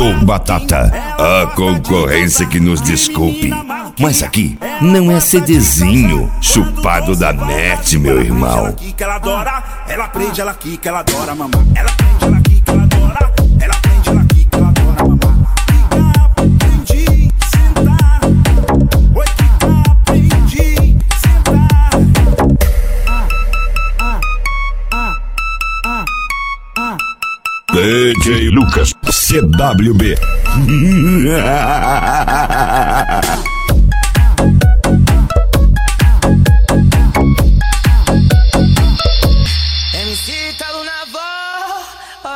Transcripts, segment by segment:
Ô Batata, a concorrência que nos desculpe, mas aqui não é CDzinho chupado da net, meu irmão. Ela prende, ela quica, ela adora mamar. Ela prende, ela quica, ela adora. Ela prende, ela quica, ela adora mamar. Aprendi, sentar. Oi, quica, aprendi, sentar. DJ Lucas, CWB. MC Talo na voz.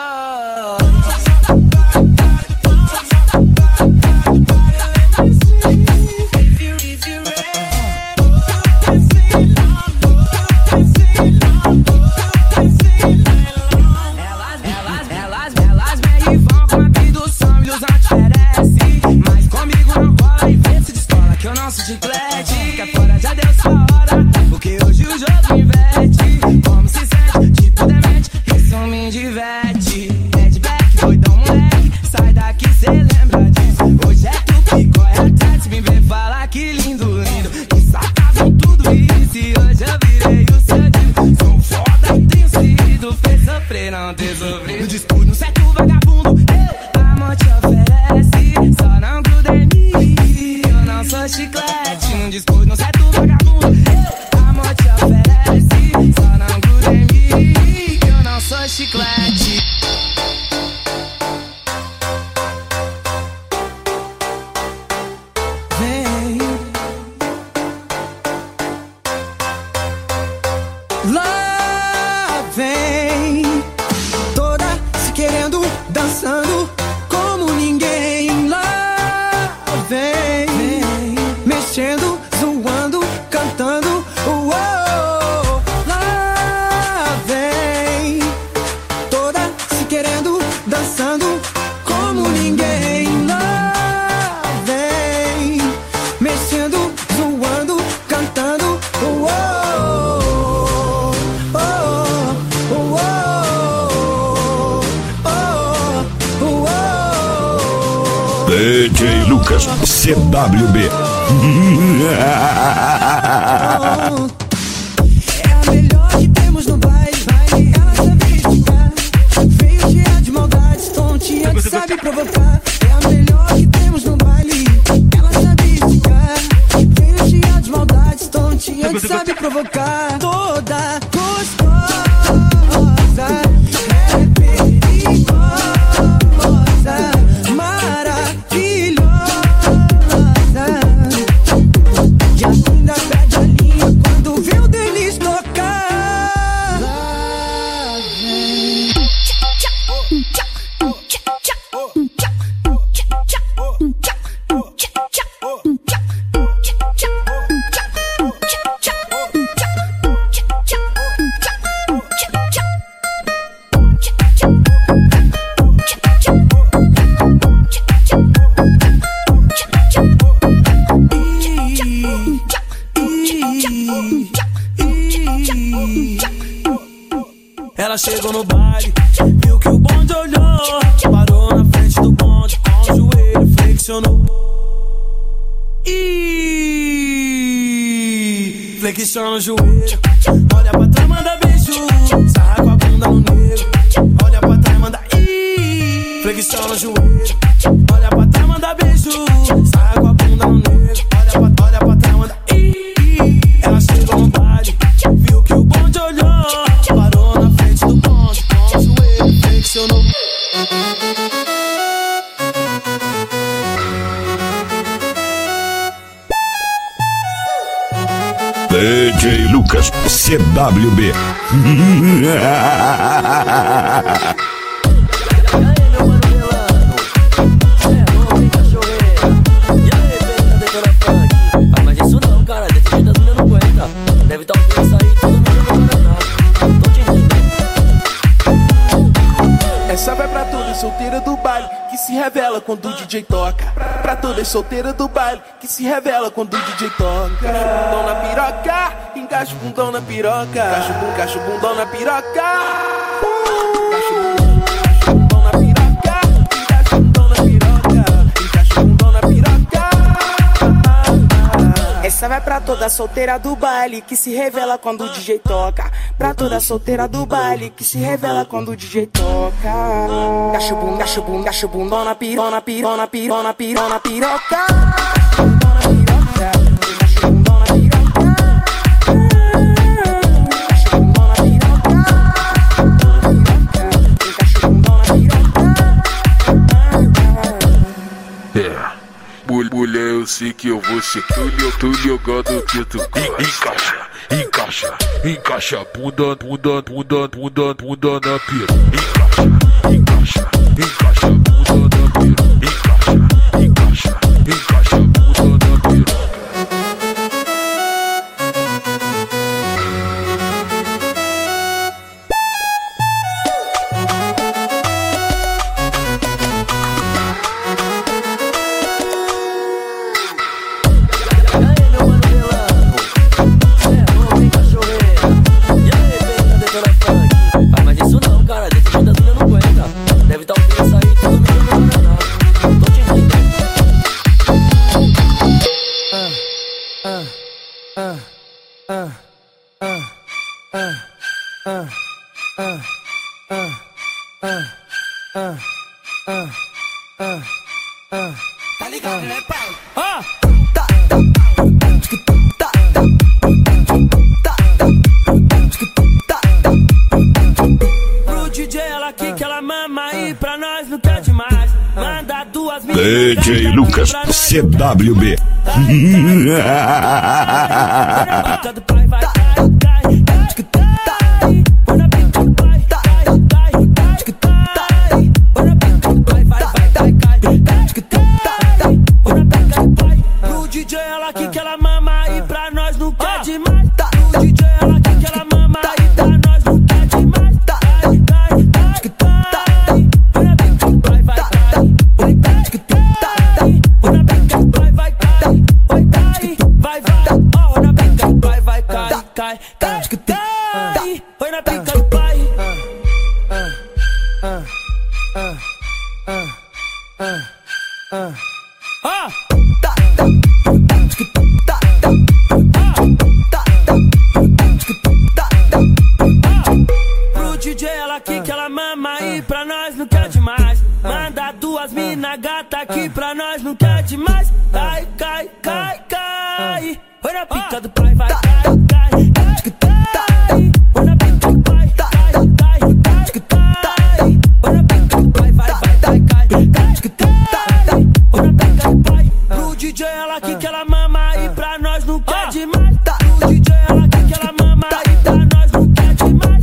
Elas vêm e vão com a abdução e os oferece. Mas comigo não cola e vê se descola que eu não sou chiclete. Que é fora já deu sua hora, porque hoje o jogo inverte. Como se sente, tipo demente, isso me diverte. Headback, doidão moleque, sai daqui cê lembra disso. Hoje é tu que corre atrás, me vê falar que lindo, lindo. Que sacado tudo isso e hoje eu virei o seu divo. Sou foda e tenho sido, fez sofrer, não ter sofrido. No discurso, no certo vagabundo, eu amor te oferece. Só não gruda em mim, eu não sou chiclete. No discurso, no certo vagabundo, eu amor te oferece. Só não gruda em mim, eu não sou chiclete. Vem. Lá vem toda se querendo, dançando como ninguém. Lá vem mexendo, zoando, cantando. Uou. Lá vem toda se querendo, dançando como ninguém. Lá vem mexendo, zoando, cantando. Uou. DJ Lucas, CWB. É a melhor que temos no baile. Ela sabe esticar, veio cheia de maldades, tontinha que sabe provocar. É a melhor que temos no baile. Ela sabe esticar, veio cheia de maldades, tontinha que sabe provocar. Toda gostosa, é perigosa, maravilhosa. E ainda perde a linha quando vê o Denis tocar. Lá vem. Ela chegou no baile, viu que o bonde olhou, parou na frente do bonde, com o joelho flexionou. E flexiona o joelho, olha pra trás, manda beijo, sarra com a bunda no negro. Olha pra trás, manda flexiona o joelho, olha pra trás, manda beijo, sarra com a bunda no negro. Olha pra trás, manda Ela chegou no baile, viu que o bonde olhou, parou na frente do bonde, com o joelho flexionou. DJ Lucas, CWB. Mas isso não, cara, desse jeito as mulher não aguenta. Deve estar ouvindo essa aí, todo mundo no Paraná. Tô te entendendo. Essa vai pra todas solteiras do baile que se revela quando o DJ toca. Pra todas solteiras do baile que se revela quando o DJ toca. Bundão na piroca, engaja o bundão na piroca. Encaixa o bundão na piroca. Encaixa o bundão na piroca, engaja o bundão na piroca. Essa vai pra toda solteira do baile que se revela quando o DJ toca. Pra toda solteira do baile que se revela quando o DJ toca. Gacha o bum, gacha o bum, gacha o bum, dona pirona, pirona, pirona, pirona, piroca. Mulher, eu sei que eu vou ser. Tô ligado que tu encaixa bunda na pira. Encaixa bunda na pira. Encaixa bunda na pira. Tá ligado, né, pai? Pro DJ ela quica, ela mama e pra nós não quer demais. Manda duas DJ Lucas CWB. Pro DJ ela quica, ela mama e pra nós não quer demais. Pro DJ ela quica, ela mama e pra nós não quer demais. Foi na pica do pai. Pro DJ ela quica, ela mama e pra nós não quer demais. Manda duas mina gata que pra nós não quer demais. Cai. Foi na pica do pai, vai, cai. Foi na pica do pai, cai. Foi na pica do pai, vai, cai. Foi na pica do pai. Pro DJ ela quica, ela mama e pra nós não quer demais. Pro DJ ela quica, ela mama e pra nós não quer demais.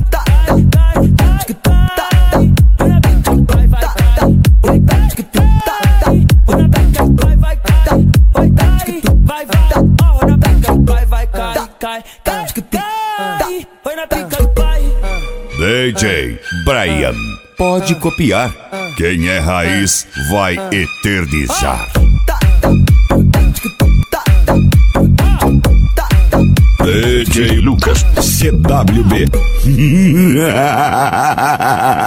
Foi na pica do pai, vai, cai. Foi na pica do pai, vai, cai. Vai, ó, na pica do pai, vai, cai. Foi na pica do pai. DJ Brian. Pode copiar. Quem é raiz vai eternizar. DJ Lucas CWB.